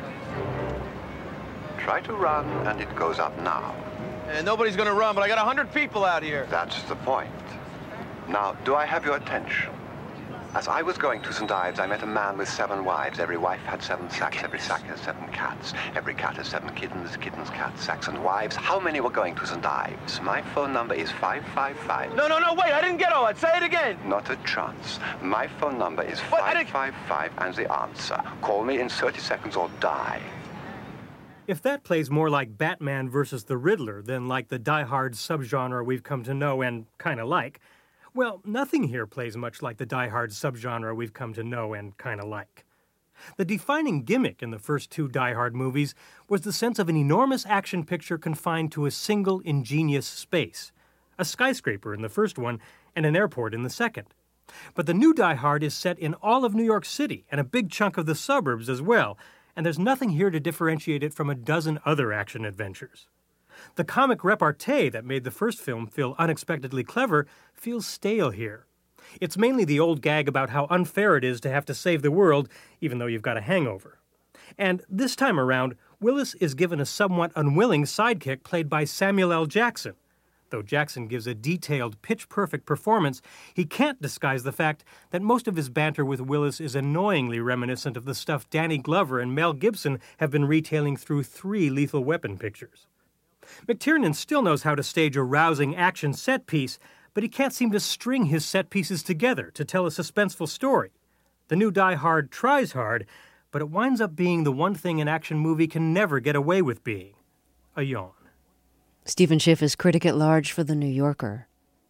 Try to run, and it goes up now. Nobody's gonna run, but I got 100 people out here. That's the point. Now, do I have your attention? As I was going to St. Ives, I met a man with 7 wives. Every wife had 7 sacks. Every sack has 7 cats. Every cat has 7 kittens. Kittens, cats, sacks, and wives. How many were going to St. Ives? My phone number is 555. No, wait, I didn't get all that. Say it again. Not a chance. My phone number is 555, and the answer. Call me in 30 seconds or die. If that plays more like Batman versus the Riddler than like the Die Hard subgenre we've come to know and kind of like, well, nothing here plays much like the Die Hard subgenre we've come to know and kind of like. The defining gimmick in the first 2 Die Hard movies was the sense of an enormous action picture confined to a single ingenious space, a skyscraper in the first one and an airport in the second. But the new Die Hard is set in all of New York City and a big chunk of the suburbs as well, and there's nothing here to differentiate it from a dozen other action adventures. The comic repartee that made the first film feel unexpectedly clever feels stale here. It's mainly the old gag about how unfair it is to have to save the world, even though you've got a hangover. And this time around, Willis is given a somewhat unwilling sidekick played by Samuel L. Jackson. Though Jackson gives a detailed, pitch-perfect performance, he can't disguise the fact that most of his banter with Willis is annoyingly reminiscent of the stuff Danny Glover and Mel Gibson have been retailing through 3 Lethal Weapon pictures. McTiernan still knows how to stage a rousing action set piece, but he can't seem to string his set pieces together to tell a suspenseful story. The new Die Hard tries hard, but it winds up being the one thing an action movie can never get away with being: a yawn. Stephen Schiff is critic at large for The New Yorker.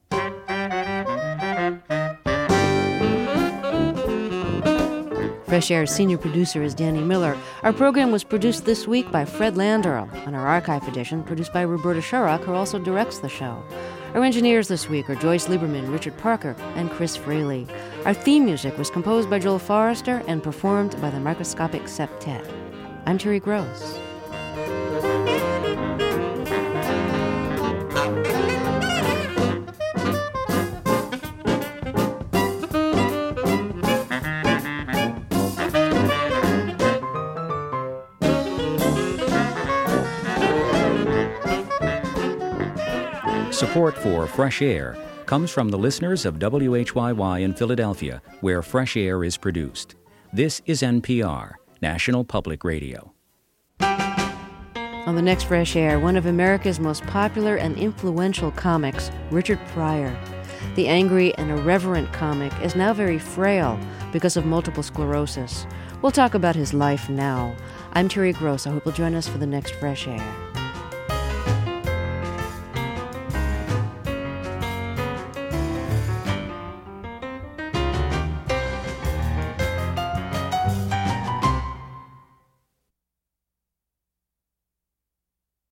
Fresh Air's senior producer is Danny Miller. Our program was produced this week by Fred Landerl, and our archive edition produced by Roberta Shurock, who also directs the show. Our engineers this week are Joyce Lieberman, Richard Parker, and Chris Fraley. Our theme music was composed by Joel Forrester and performed by the Microscopic Septet. I'm Terry Gross. Support for Fresh Air comes from the listeners of WHYY in Philadelphia, where Fresh Air is produced. This is NPR, National Public Radio. On the next Fresh Air, one of America's most popular and influential comics, Richard Pryor. The angry and irreverent comic is now very frail because of multiple sclerosis. We'll talk about his life now. I'm Terry Gross. I hope you'll join us for the next Fresh Air.